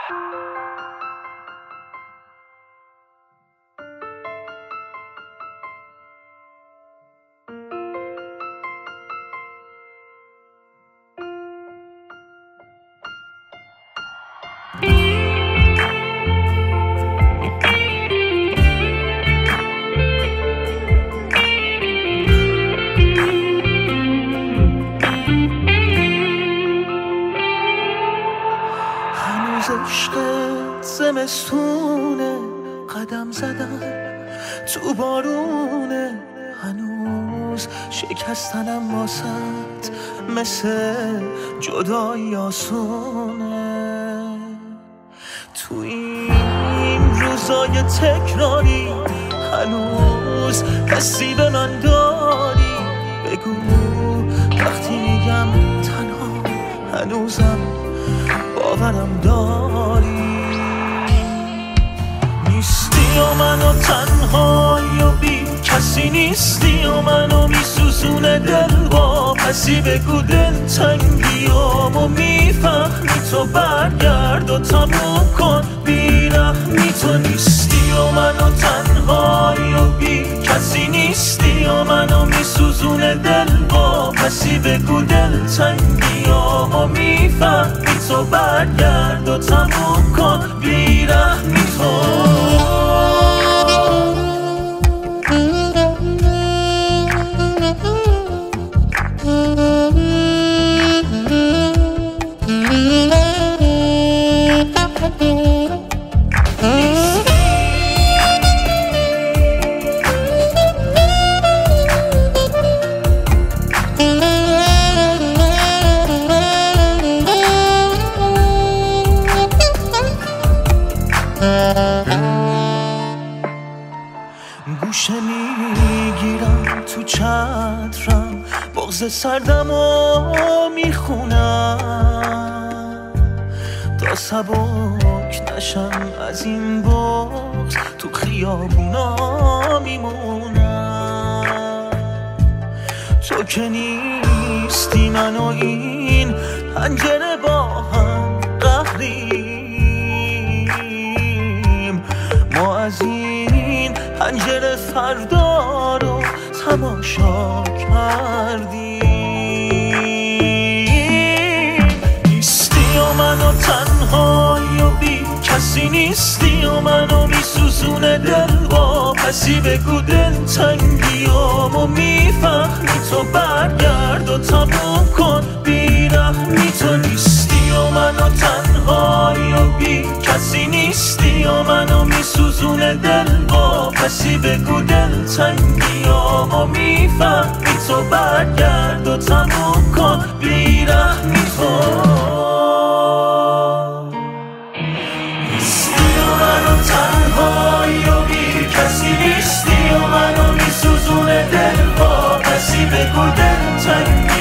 عشقت زمستونه، قدم زدم تو بارونه، هنوز شکستنم واسط مثل جدایی آسونه. تو این روزای تکراری هنوز حسی به من داری؟ بگو وقتی میگم تنها هنوزم باورم داری؟ نیستی و منو تنهایی و بی کسی نیستی و منو میسوزونه دل با پسی. بگو دل تنگیامو میفهمی تو، برگرد و تموم کن بیرحمی تو. نیستی و منو تنهایی و بی کسی نیستی و منو میسوزونه دل با پسی. بگو دل تنگیامو میفهمی تو، برگرد و تموم کن بیرحمی تو. گوشه میگیرم تو چترم، بغض سردم و میخونم تا سبک نشم از این بغض، تو خیابونا میمونم. تو که نیستی من و این پنجره با هم قهریم، ما از این پنجره فردا رو تماشا کردیم. نیستی و منو تنهایی و بی کسی نیستی و منو میسوزونه دل با پسی. بگو دل تنگیامو میفهمی تو، برگرد و تموم کن بیرحمی تو. نیستی و منو تنهایی و بی کسی نیستی و منو میسوزونه دل با پسی. بگو دل تنگیامو میفهمی تو، برگرد و تموم کن بیرحمی تو. نیستی و منو تنهایی و بی کسی نیستی و منو میسوزونه دل با پسی. بگو دل تنگیامو